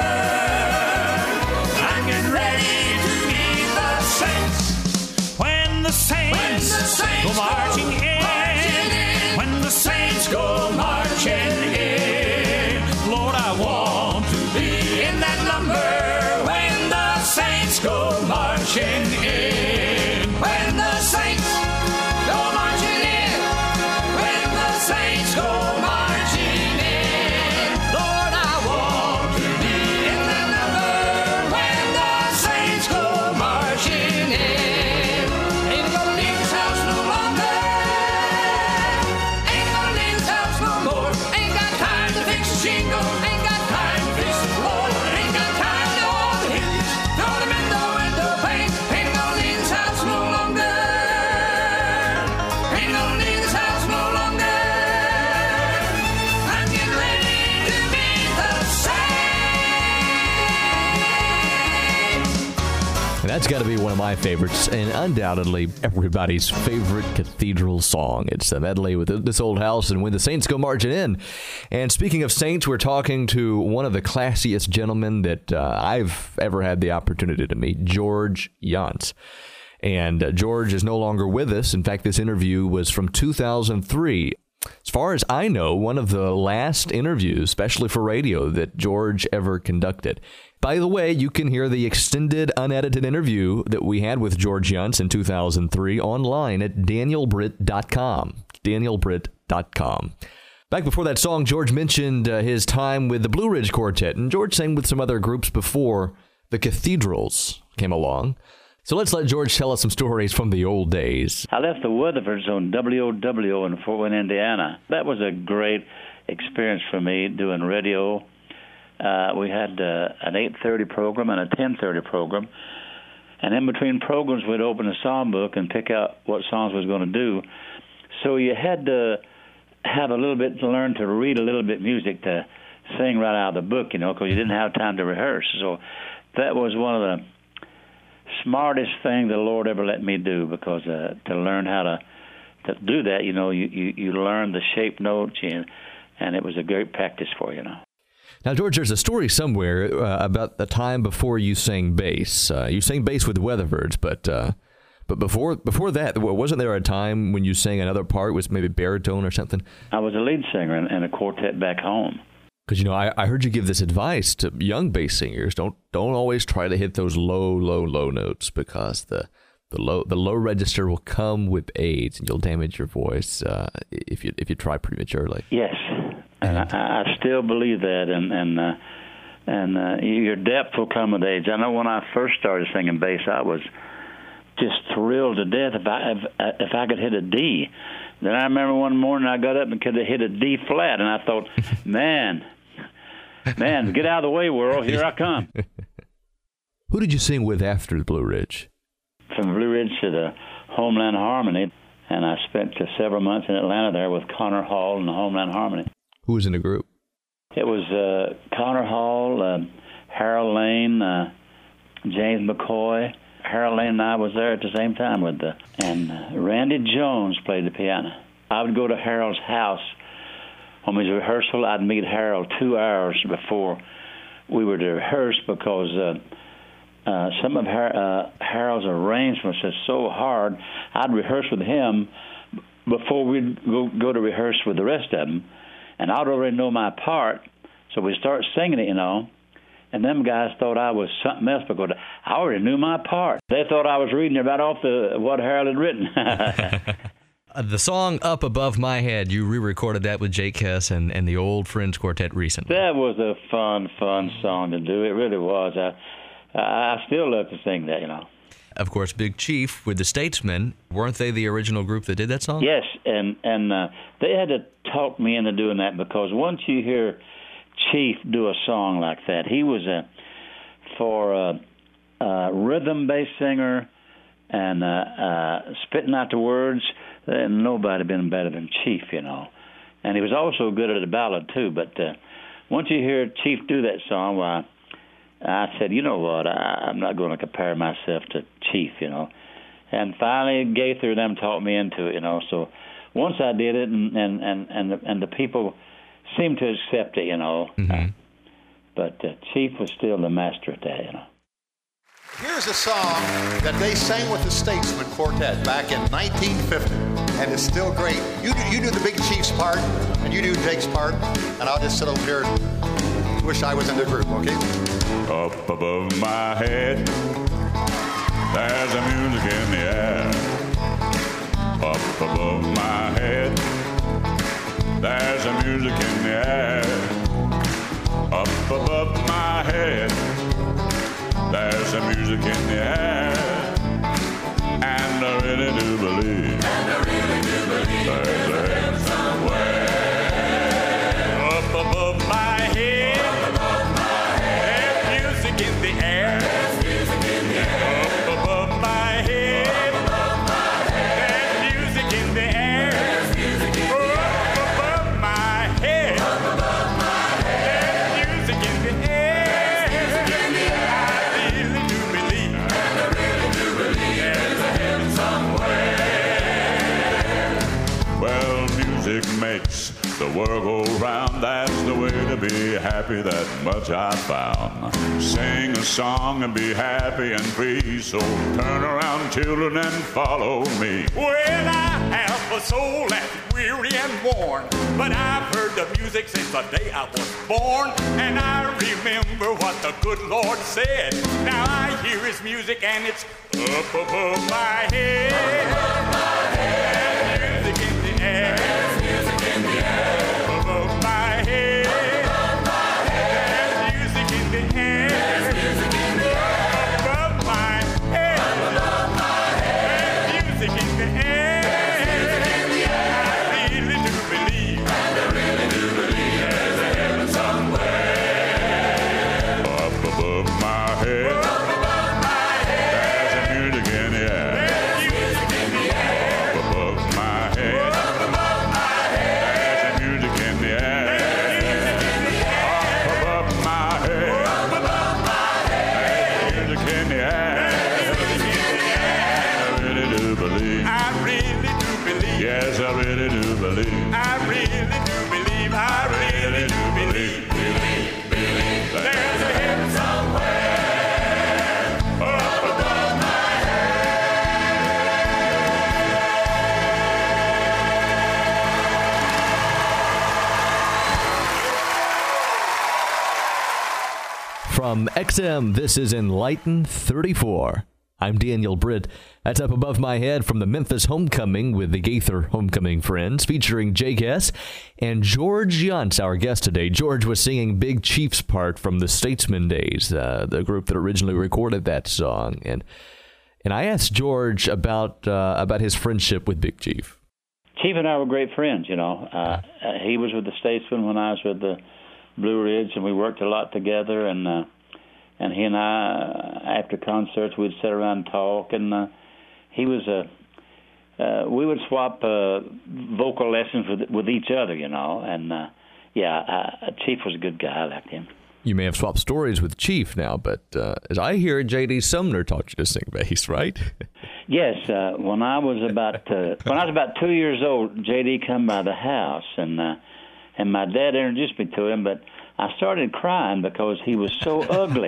I'm getting ready to meet the saints. When the saints, when the saints go marching in. Marching in. When the saints go marching in. Lord, I want to be in that number. When the saints go marching in. When the saints go marching in. When the saints go marching in. Lord, I want to be in that number. When the saints go marching in. Ain't gonna need this house no longer. Ain't gonna need this house no more. Ain't got time to fix the shingle. Ain't got time to fix the floor. Ain't got time to oil the hinges. Nor to mend the window pane. Ain't gonna need this house no longer. Ain't gonna need this house no longer. I'm getting ready to meet the saints. And that's got to be one of my favorites, and undoubtedly everybody's favorite cathedral song. It's a medley with This Old House and When the Saints Go Marching In. And speaking of saints, we're talking to one of the classiest gentlemen that uh, I've ever had the opportunity to meet, George Younts. And uh, George is no longer with us. In fact, this interview was from two thousand three. As far as I know, one of the last interviews, especially for radio, that George ever conducted. By the way, you can hear the extended, unedited interview that we had with George Younts in two thousand three online at daniel britt dot com. daniel britt dot com. Back before that song, George mentioned uh, his time with the Blue Ridge Quartet, and George sang with some other groups before the Cathedrals came along. So let's let George tell us some stories from the old days. I left the Weatherfords on W O W O in Fort Wayne, Indiana. That was a great experience for me doing radio. Uh, we had uh, an eight thirty program and a ten thirty program. And in between programs, we'd open a songbook and pick out what songs we was going to do. So you had to have a little bit to learn to read a little bit music to sing right out of the book, you know, because you didn't have time to rehearse. So that was one of the smartest thing the Lord ever let me do, because uh, to learn how to to do that, you know, you, you, you learn the shape notes, and, and it was a great practice for you, you know. Now, George, there's a story somewhere uh, about the time before you sang bass. Uh, you sang bass with the Weatherfords, but uh, but before before that, wasn't there a time when you sang another part, was maybe baritone or something? I was a lead singer in, in a quartet back home. Because, you know, I, I heard you give this advice to young bass singers. Don't don't always try to hit those low, low, low notes, because the the low the low register will come with age, and you'll damage your voice uh, if you if you try prematurely. Yes, and I, I still believe that, and and uh, and uh, your depth will come with age. I know when I first started singing bass, I was just thrilled to death if I if, if I could hit a D. Then I remember one morning I got up and could have hit a D flat, and I thought, man, man, get out of the way, world, here I come. Who did you sing with after the Blue Ridge? From the Blue Ridge to the Homeland Harmony, and I spent uh, several months in Atlanta there with Connor Hall and the Homeland Harmony. Who was in the group? It was uh, Connor Hall, uh, Harold Lane, uh, James McCoy. Harold Lane and I was there at the same time with the, and uh, Randy Jones played the piano. I would go to Harold's house on his rehearsal. I'd meet Harold two hours before we were to rehearse because uh, uh, some of Har- uh, Harold's arrangements are so hard. I'd rehearse with him before we'd go, go to rehearse with the rest of them, and I'd already know my part, so we'd start singing it, you know. And them guys thought I was something else because I already knew my part. They thought I was reading about off the what Harold had written. The song Up Above My Head, you re-recorded that with Jake Hess and, and the Old Friends Quartet recently. That was a fun, fun song to do. It really was. I, I still love to sing that, you know. Of course, Big Chief with the Statesmen, weren't they the original group that did that song? Yes, and, and uh, they had to talk me into doing that because once you hear Chief do a song like that, he was a, for a, a rhythm-based singer and uh, uh, spitting out the words, uh, nobody been better than Chief, you know. And he was also good at the ballad, too. But uh, once you hear Chief do that song, well, I said, you know what, I, I'm not going to compare myself to Chief, you know. And finally, Gaither and them taught me into it, you know. So once I did it, and and and and the, and the people seemed to accept it, you know. Mm-hmm. Uh, but uh, Chief was still the master at that, you know. Here's a song that they sang with the Statesmen Quartet back in nineteen fifty, and it's still great. You do, you do the Big Chief's part, and you do Jake's part, and I'll just sit over here and wish I was in the group, okay? Up above my head, there's a music in the air. Up above my head, there's a music in the air. Up above my head, there's a music in the air. And I really do believe, and I really do believe there's a heaven somewhere. Up above my head, up above my head, there's music in the air. There's music in the air. Up above my head, up above my head, there's music in the air. There's music in the air. Up above my head, up above my head, there's music in the air. Music in the air. I really do believe, and I really do believe there's a heaven somewhere. Well, music makes the world go round. That's the way to be happy, that much I found. Sing a song and be happy and free. So turn around, children, and follow me. Well, I have a soul that's weary and worn, but I've heard the music since the day I was born. And I remember what the good Lord said. Now I hear his music and it's up above my head. Up above my head. There's music in the air. There's music in the air. Up above my head. Up above my head. There's music in the air. There's music in the air. Up above my head. Up above my head. There's music in the air. There's music in the air. I really do believe, and I really do believe there's a heaven somewhere. Up above my head, Up above my head. there's a music in the air. There's music in the air. Up above my head, Up above my head. there's a music in the air. Up above my head, Up above my head. there's music in the air. I really do believe, I really do believe. yes, I really do believe. I really do believe. I really do believe. believe, believe, There's a heaven somewhere. Up above my From X M, this is Enlighten thirty-four. I'm Daniel Britt. That's Up Above My Head from the Memphis Homecoming with the Gaither Homecoming Friends, featuring Jake Hess and George Yantz, our guest today. George was singing Big Chief's part from the Statesmen days, uh, the group that originally recorded that song. And And I asked George about uh, about his friendship with Big Chief. Chief and I were great friends, you know. Uh, he was with the Statesman when I was with the Blue Ridge, and we worked a lot together. And uh, and he and I, after concerts, we'd sit around and talk. And uh, he was a uh, we would swap uh, vocal lessons with with each other, you know. And uh, yeah, uh, Chief was a good guy. I liked him. You may have swapped stories with Chief now, but uh, as I hear it, J D. Sumner taught you to sing bass, right? Yes, uh, when I was about uh, when I was about two years old, J D come by the house, and uh, and my dad introduced me to him, but I started crying because he was so ugly.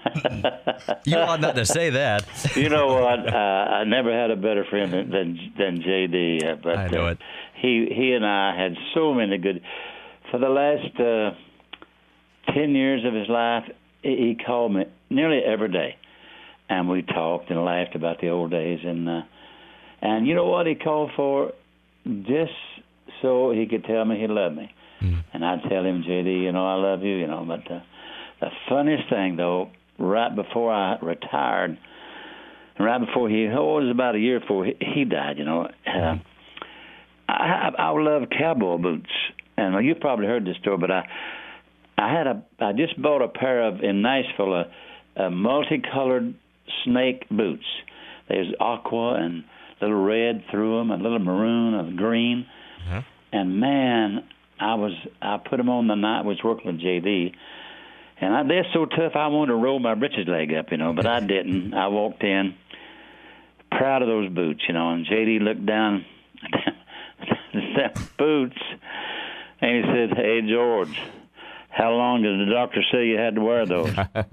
You ought not to say that. You know what? Uh, I never had a better friend than than, than J D. Uh, but I know uh, it. He he and I had so many good. For the last uh, ten years of his life, he called me nearly every day. And we talked and laughed about the old days, and uh, and you know what he called for, just so he could tell me he loved me, mm. and I'd tell him, J D, you know, I love you, you know. But uh, the funniest thing though, right before I retired, right before he, oh, it was about a year before he, he died, you know. Uh, I I love cowboy boots, and you've probably heard this story, but I I had a I just bought a pair of in Nashville a, a multicolored snake boots. There's aqua and a little red through them, a little maroon, a green. Uh-huh. And man, I was I put them on the night I was working with J D, and I, they're so tough I wanted to roll my britches leg up, you know, but I didn't. I walked in proud of those boots, you know, and J D looked down at the boots, and he said, "Hey George, how long did the doctor say you had to wear those?"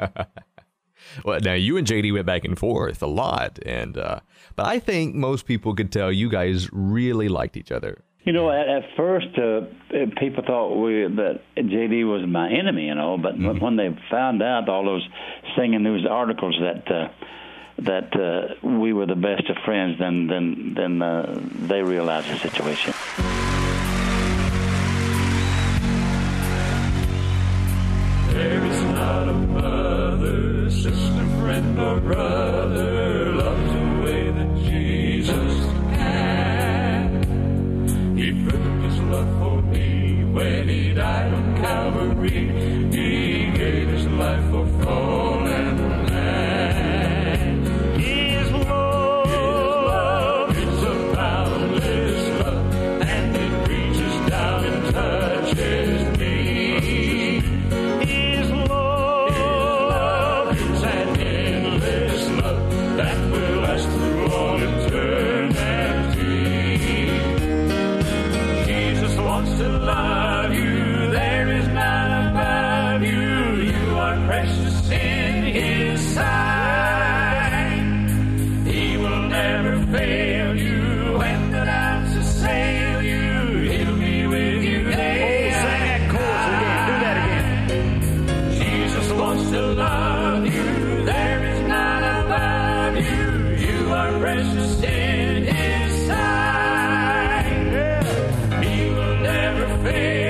Well, now you and J D went back and forth a lot, and uh, but I think most people could tell you guys really liked each other. You know, at, at first, uh, people thought we, that J D was my enemy, you know, but mm-hmm. when they found out all those singing news articles that uh, that uh, we were the best of friends, then then then uh, they realized the situation. There is not a mother, sister, friend, or brother loves the way that Jesus can. He proved his love for me when he died on Calvary. He gave his life for fallen man. His love, his love is a boundless love, and it reaches down and touches me. Precious in his sight. He will never fail you when the doubts assail you. He'll be with you day oh, and night. Again. Do that again. Jesus wants to love you. There is none above you. You are precious in his sight. Yeah. He will never fail.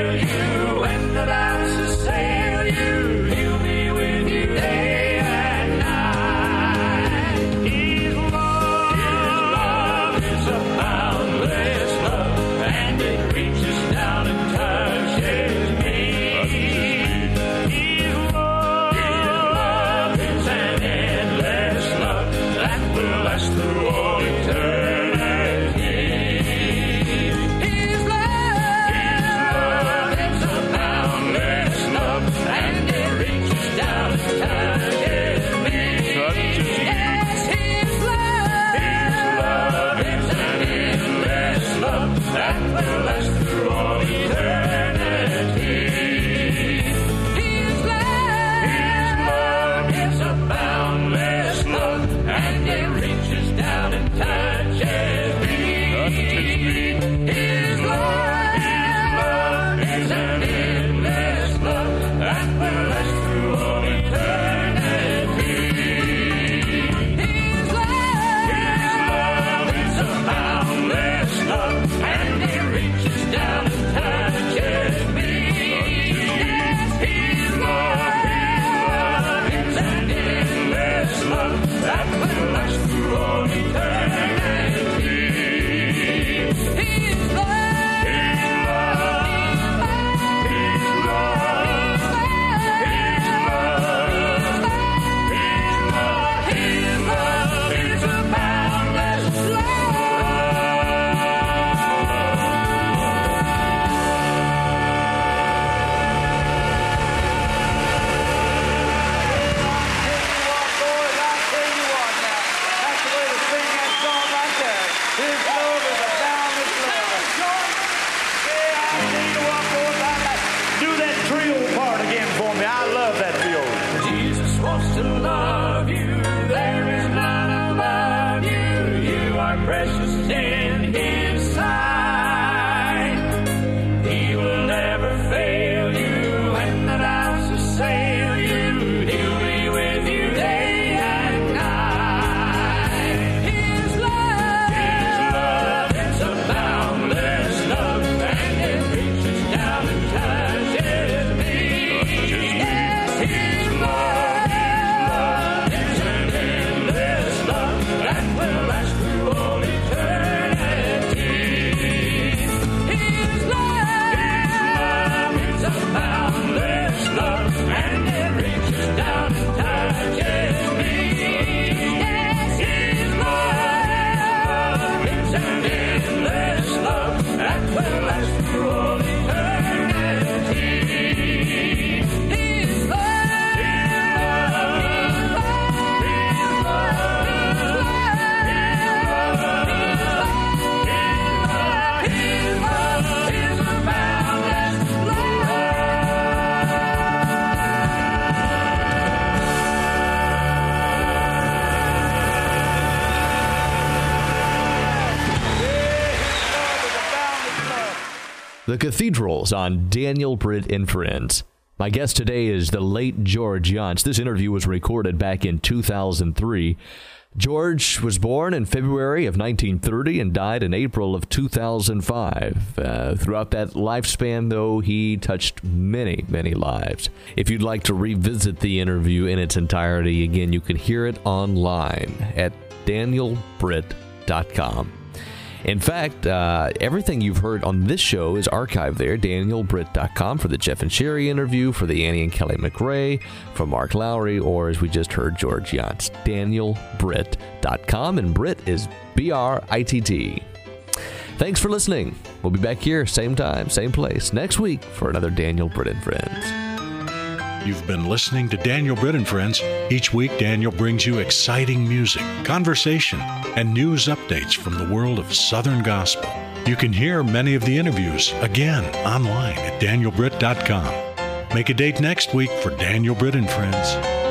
The Cathedrals on Daniel Britt and Friends. My guest today is the late George Younts. This interview was recorded back in two thousand three. George was born in February of nineteen thirty and died in April of two thousand five. Uh, throughout that lifespan, though, he touched many, many lives. If you'd like to revisit the interview in its entirety, again, you can hear it online at daniel britt dot com. In fact, uh, everything you've heard on this show is archived there, daniel britt dot com, for the Jeff and Sherry interview, for the Annie and Kelly McRae, for Mark Lowry, or as we just heard, George Younts. daniel britt dot com, and Britt is B R I T T. Thanks for listening. We'll be back here, same time, same place, next week for another Daniel Britt and Friends. You've been listening to Daniel Britt and Friends. Each week, Daniel brings you exciting music, conversation, and news updates from the world of Southern gospel. You can hear many of the interviews again online at daniel britt dot com. Make a date next week for Daniel Britt and Friends.